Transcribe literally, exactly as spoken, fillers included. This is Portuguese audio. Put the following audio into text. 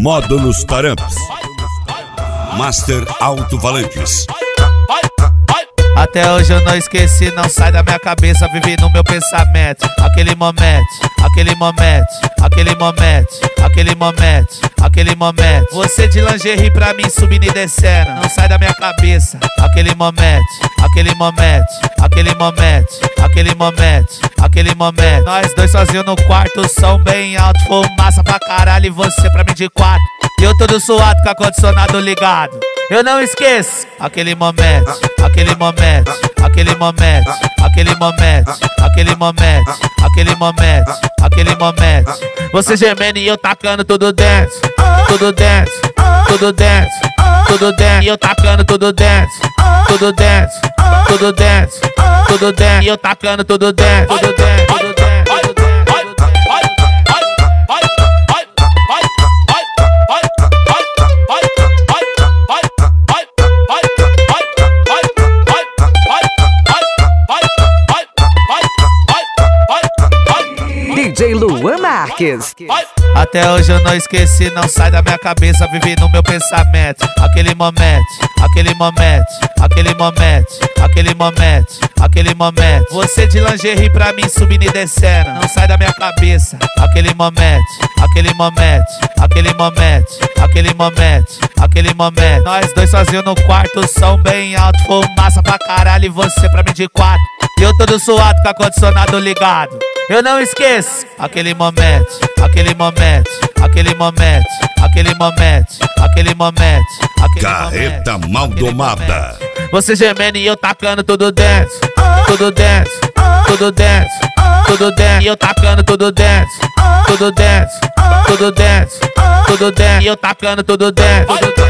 Módulos Taramps, Master Alto-Falantes. Até hoje eu não esqueci, não sai da minha cabeça, vive no meu pensamento. Aquele momento, aquele momento, aquele momento, aquele momento, aquele momento. Você de lingerie pra mim subindo e descendo, não sai da minha cabeça. Aquele momento, aquele momento, aquele momento, aquele momento, aquele momento. Nós dois sozinhos no quarto, som bem alto, fumaça pra caralho e você pra mim de quatro. E eu todo suado com ar-condicionado ligado. Eu não esqueço aquele momento, aquele momento, aquele momento, aquele momento, aquele momento, aquele momento, aquele momento. Você gemendo e eu tacando tudo dentro, tudo dentro, tudo dentro, tudo dentro. E eu tacando tudo dentro, tudo dentro, tudo dentro, tudo dentro. E eu tacando tudo dentro, tudo dentro, tudo dentro. D J Luan Marques. Até hoje eu não esqueci, não sai da minha cabeça, vive no meu pensamento. Aquele momento, aquele momento, aquele momento, aquele momento, aquele momento. Você de lingerie pra mim subindo e descendo, não sai da minha cabeça. Aquele momento, aquele momento, aquele momento, aquele momento, aquele momento. Nós dois sozinhos no quarto, som bem alto, fumaça pra caralho e você pra mim de quatro. E eu todo suado com ar-condicionado ligado. Eu não esqueço aquele momento, aquele momento, aquele momento, aquele momento, aquele momento, aquele Carreta momento, mal aquele domada. momento. Você gemendo e eu tacando tudo dentro, tudo dentro, tudo dentro, tudo dentro. E eu tacando tudo dentro, tudo dentro, tudo dentro, tudo dentro. E eu tacando tudo dentro, tudo dentro.